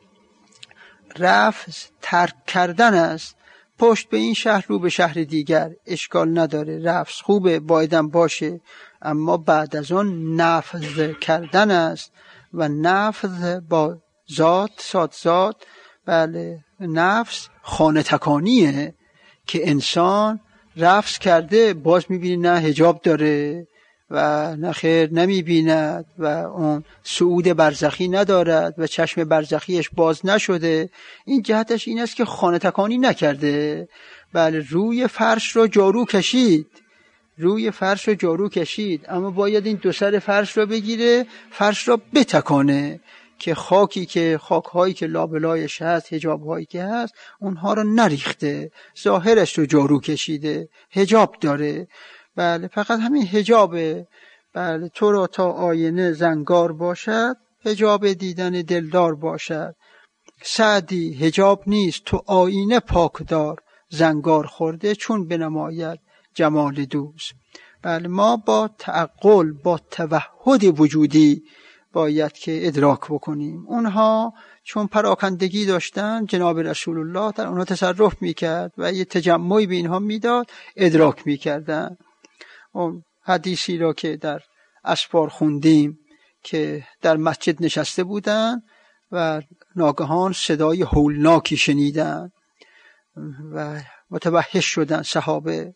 رفض ترک کردن است. پشت به این شهر رو به شهر دیگر اشکال نداره، رفض خوبه، بایدم باشه، اما بعد از آن نفذ کردن است. و نفذ با ذات، صاد، بله، نفس خانه تکانیه که انسان رفض کرده، باز میبینی نه حجاب داره و نه خیر نمیبیند و اون صعود برزخی ندارد و چشم برزخیش باز نشده. این جهتش این است که خانه تکانی نکرده. بله، روی فرش را جارو کشید، روی فرش را جارو کشید، اما باید این دو سر فرش را بگیره، فرش را بتکانه که خاکهایی که لابلایش هست، حجابهایی که هست، اونها رو نریخته، ظاهرش رو جارو کشیده، حجاب داره. بله، فقط همین حجابه. بله، تو را تا آینه زنگار باشد، حجاب دیدن دلدار باشد. سعدی حجاب نیست تو آینه پاک دار، زنگار خورده چون بنماید جمال دوست. بله، ما با تعقل، با توحد وجودی باید که ادراک بکنیم. اونها چون پراکندگی داشتن، جناب رسول الله در اونها تصرف میکرد و یه تجمعی به اینها میداد، ادراک میکردن. اون حدیثی را که در اسفار خوندیم که در مسجد نشسته بودن و ناگهان صدای هولناکی شنیدن و متوحش شدن صحابه.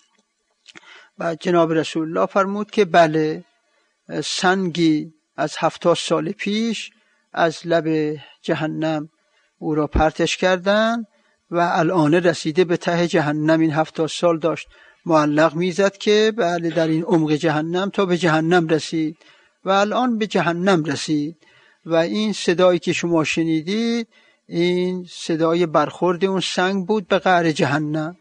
و جناب رسول الله فرمود که بله، سنگی از 70 سال پیش از لب جهنم او را پرتش کردند و الان رسیده به ته جهنم. این 70 سال داشت معلق میزد که بله در این عمق جهنم تا به جهنم رسید و الان به جهنم رسید. و این صدایی که شما شنیدید این صدای برخورد اون سنگ بود به قعر جهنم.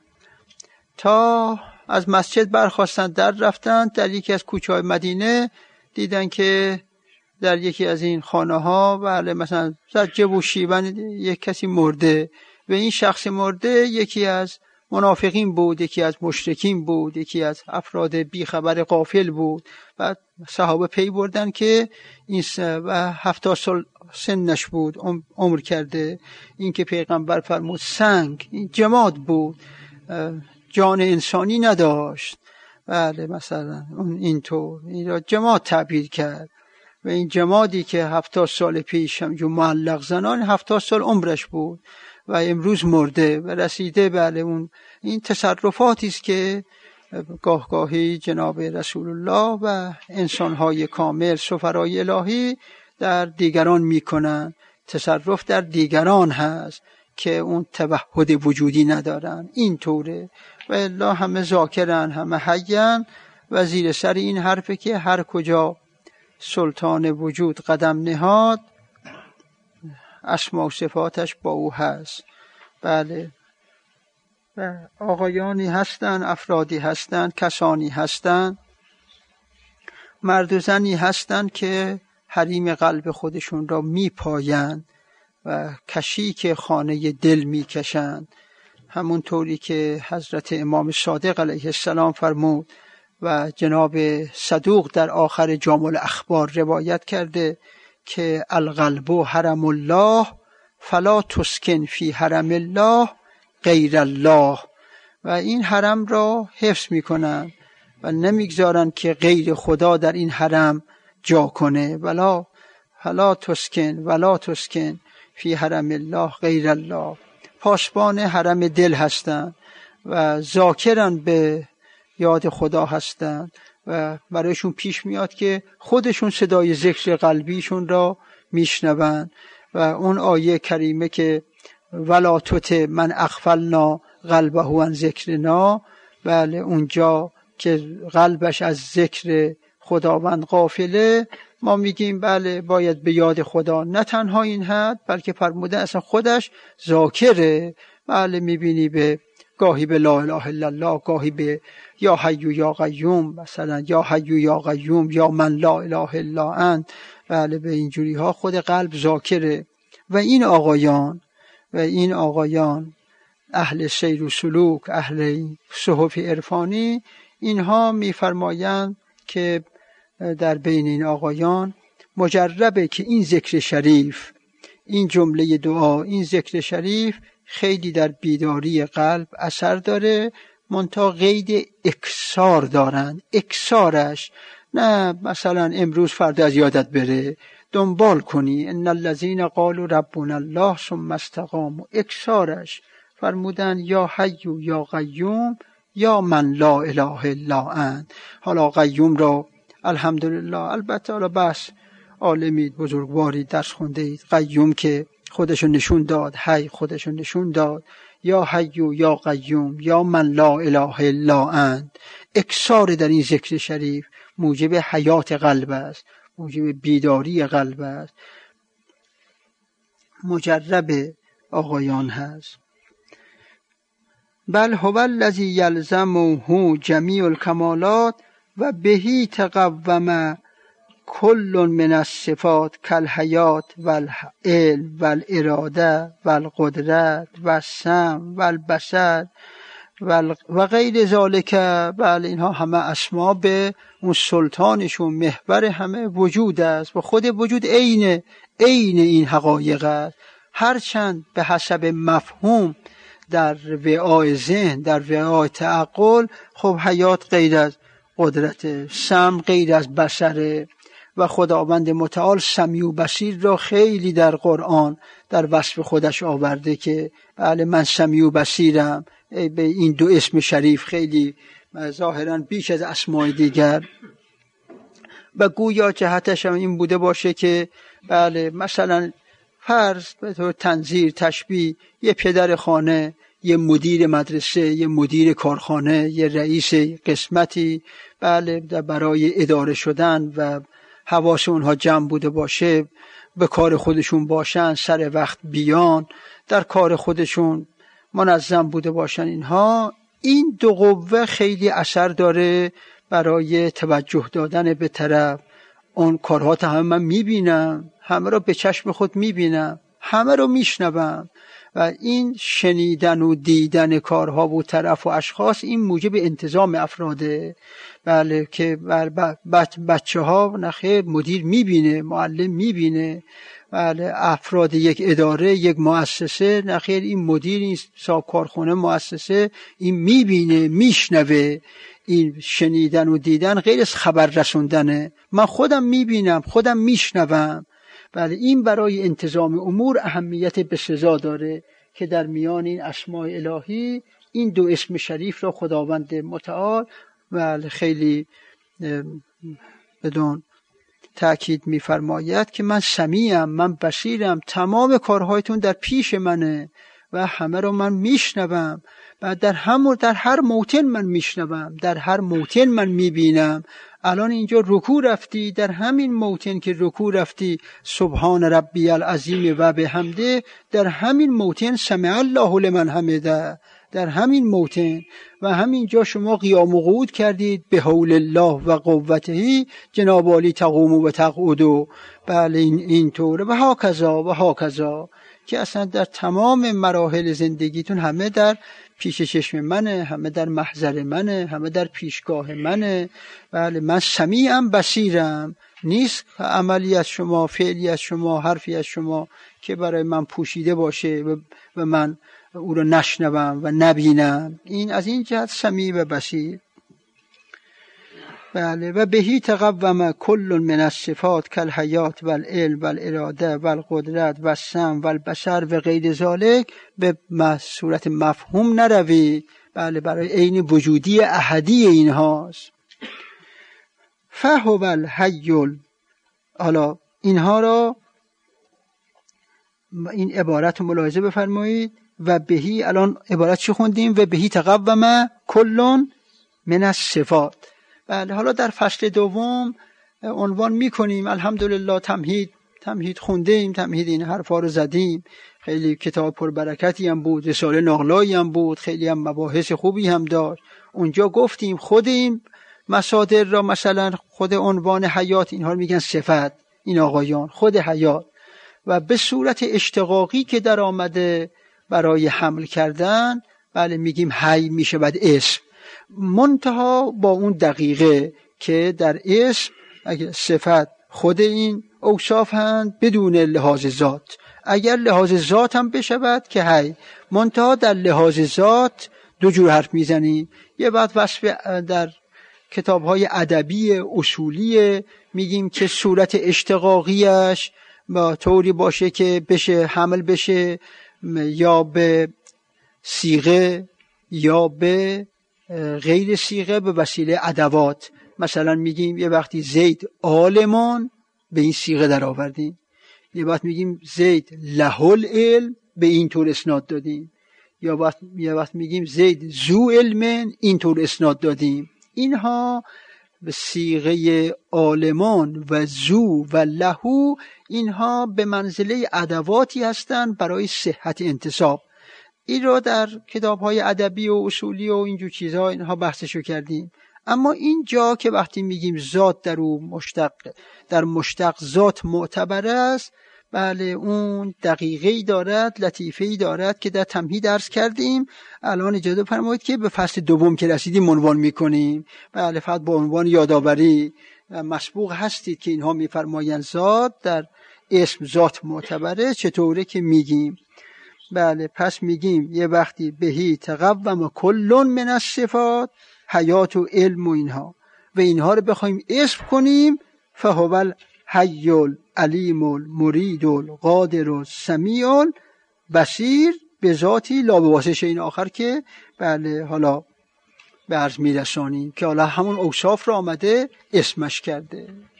تا از مسجد برخواستند در رفتند، در یکی از کوچه‌های مدینه دیدن که در یکی از این خانه ها بله مثلا زجه و شیون یک کسی مرده و این شخص مرده یکی از منافقین بود، یکی از مشرکین بود، یکی از افراد بیخبر غافل بود. و صحابه پی بردن که این 70 سال سنش بود، عمر کرده. این که پیغمبر فرمود سنگ، این جماد بود، جان انسانی نداشت. بله مثلا اون اینطور این را جماد تعبیر کرد و این جمادی که 70 سال پیش هم جو معلق زنان 70 سال عمرش بود و امروز مرده و رسیده. بله اون این تصرفاتی است که گاهی جناب رسول الله و انسان‌های کامل سفرای الهی در دیگران میکنن. تصرف در دیگران هست که اون توحد وجودی ندارن. این طوره و الا همه ذاکرن، همه حیان و زیر سر این حرفه که هر کجا سلطان وجود قدم نهاد اسما و صفاتش با او هست. بله و آقایانی هستن، افرادی هستن، کسانی هستن، مرد و زنی هستن که حریم قلب خودشون را میپایند و کشیک خانه دل میکشند، همون طوری که حضرت امام صادق علیه السلام فرمود و جناب صدوق در آخر جامع الاخبار روایت کرده که القلب حرم الله فلا تسکن فی حرم الله غیر الله. و این حرم را حفظ میکنن و نمیگذارن که غیر خدا در این حرم جا کنه. ولا تسکن فی حرم الله غیر الله. پاسبان حرم دل هستند و ذاکرن به یاد خدا هستند و برایشون پیش میاد که خودشون صدای ذکر قلبیشون را میشنوند. و اون آیه کریمه که ولا تطع من اغفلنا قلبه عن ذکرنا، بله اونجا که قلبش از ذکر خداوند غافله ما میگیم بله باید به یاد خدا، نه تنها این حد بلکه فرموده اصلا خودش ذاکره. بله میبینی به گاهی به لا اله الا الله، گاهی به یا حی یا قیوم، مثلا یا حی یا قیوم یا من لا اله الا انت. بله به اینجوری ها خود قلب ذاکره. و این آقایان اهل سیر و سلوک، اهل صحف عرفانی، اینها میفرمایند که در بین این آقایان مجربه که این ذکر شریف، این جمله دعا، این ذکر شریف خیلی در بیداری قلب اثر داره، منتها قید اکثار دارن. اکثارش نه مثلا امروز فردا از یادت بره، دنبال کنی ان الذين قالوا ربنا الله ثم استقاموا. اکثارش فرمودن یا حی یا قیوم یا من لا اله الا انت. حالا قیوم را الحمدلله البته حالا بس عالمید بزرگواری درس خونده اید، قیوم که خودشو نشون داد، حی خودشو نشون داد، یا حی یا قیوم یا من لا اله الا انت. اکثار در این ذکر شریف موجب حیات قلب است، موجب بیداری قلب است، مجرب آقایان هست. بل هو الذی یلزمه جمیع الکمالات و بهی تقوم کل من الصفات کالحیات والعلم والاراده والقدرت والسمع والبصر و غیر ذالک. بله اینها همه اسما به اون سلطانشون، محور همه وجود است و خود وجود عین این حقایق است، هرچند به حسب مفهوم در وعای ذهن، در وعای تعقل، خب حیات غیر از قدرت، سمع غیر از بصره و خداوند متعال سمیع و بصیر را خیلی در قرآن در وصف خودش آورده که بله من سمیع و بصیرم. به این دو اسم شریف خیلی ظاهراً بیش از اسماء دیگر و گویا جهتش هم این بوده باشه که بله مثلا فرض به طور تنظیر تشبیه یه پدر خانه، یه مدیر مدرسه، یه مدیر کارخانه، یه رئیس قسمتی بله برای اداره شدن و حواس اونها جمع بوده باشه، به کار خودشون باشن، سر وقت بیان، در کار خودشون منظم بوده باشن. اینها این دو قوه خیلی اثر داره برای توجه دادن به طرف. اون کارها تا همه من میبینم، همه رو به چشم خود میبینم، همه رو میشنوم و این شنیدن و دیدن کارها و طرف و اشخاص این موجب انتظام افراده. بله که بچه ها نخیر مدیر میبینه، معلم میبینه، بله افراد یک اداره، یک مؤسسه، نخیر این مدیر، این صاحب کارخانه، مؤسسه این میبینه، میشنوه. این شنیدن و دیدن غیر از خبر رسوندنه، من خودم میبینم، خودم میشنوم. بله این برای انتظام امور اهمیت بسزا داره که در میان این اسماء الهی این دو اسم شریف را خداوند متعال بله خیلی بدون تأکید می‌فرماید که من سمیعم، من بصیرم، تمام کارهایتون در پیش منه و همه رو من میشنوم و در هر موطن من میشنوم، در هر موطن من میبینم. الان اینجا رکوع رفتی، در همین موطن که رکوع رفتی سبحان ربی العظیم و بحمده، در همین موطن سمع الله لمن حمده، در همین موطن و همین جا شما قیام و قعود کردید به حول الله و قوته جناب عالی تقوم و تقعدو. بله این طوره و هاکذا که اصلا در تمام مراحل زندگیتون همه در پیش چشم منه، همه در محضر منه، همه در پیشگاه منه. بله من سمیعم بصیرم، نیست عملی از شما، فعلی از شما، حرفی از شما که برای من پوشیده باشه و من او رو نشنوم و نبینم. این از این جهت سمیع و بصیر. بله و بهی تقوم کل من الصفات کالحیات و العلم و الاراده و القدرت و السمع و البصر و غیر ذالک. به صورت مفهوم نروی، بله برای عین وجودی احدی اینهاست. فهو الحی. حالا اینها را این عبارت رو ملاحظه بفرمایید. و بهی الان عبارت چی خوندیم؟ و بهی تقوم کل من الصفات. بله حالا در فصل دوم عنوان میکنیم الحمدلله تمهید خوندیم، تمهید این حرفا رو زدیم، خیلی کتاب پربرکتی هم بود، رساله ناغلایی هم بود، خیلی هم مباحث خوبی هم داشت. اونجا گفتیم خود این مصادر را، مثلا خود عنوان حیات اینها رو میگن صفت، این آقایان خود حیات، و به صورت اشتقاقی که در آمده برای حمل کردن بله میگیم حی میشه بعد اسم، منتها با اون دقیقه که در اسم اگر صفت خود این اوصاف هند بدون لحاظ ذات، اگر لحاظ ذات هم بشود که حی، منتها در لحاظ ذات دو جور حرف میزنیم. یه بعد وصف در کتاب‌های ادبی اصولی میگیم که صورت اشتقاقیش با طوری باشه که بشه حمل بشه یا به صیغه یا به غیر صیغه به وسیله ادوات. مثلا میگیم یه وقتی زید عالمان به این صیغه در آوردیم، یه وقت میگیم زید لهل علم به این طور اسناد دادیم، یه وقت میگیم زید زو علم این طور اسناد دادیم. اینها به صیغه عالمان و زو و لهو اینها به منزله ادواتی هستند برای صحت انتساب. این را در کتاب‌های ادبی و اصولی و اینجور چیزها اینها بحثشو کردیم. اما اینجا که وقتی میگیم ذات در مشتق ذات معتبر است، بله اون دقیقه‌ای دارد، لطیفه‌ای دارد که در تمهید عرض کردیم. الان اجازه فرمایید که به فصل دوم که رسیدیم عنوان میکنیم. بله فقط با عنوان یادآوری مسبوق هستید که اینها میفرمایند ذات در اسم ذات معتبره، چطوره که میگیم. بله پس میگیم یه وقتی بهی تقوم کل من الصفات، حیات و علم و اینها، و اینها رو بخوایم اسم کنیم فهو الحی العلیم المرید القادر السمیع البصیر به ذاتی لا به واسطه شیء آخر که بله حالا به عرض میرسانیم که حالا همون اوصاف را آمده اسمش کرده.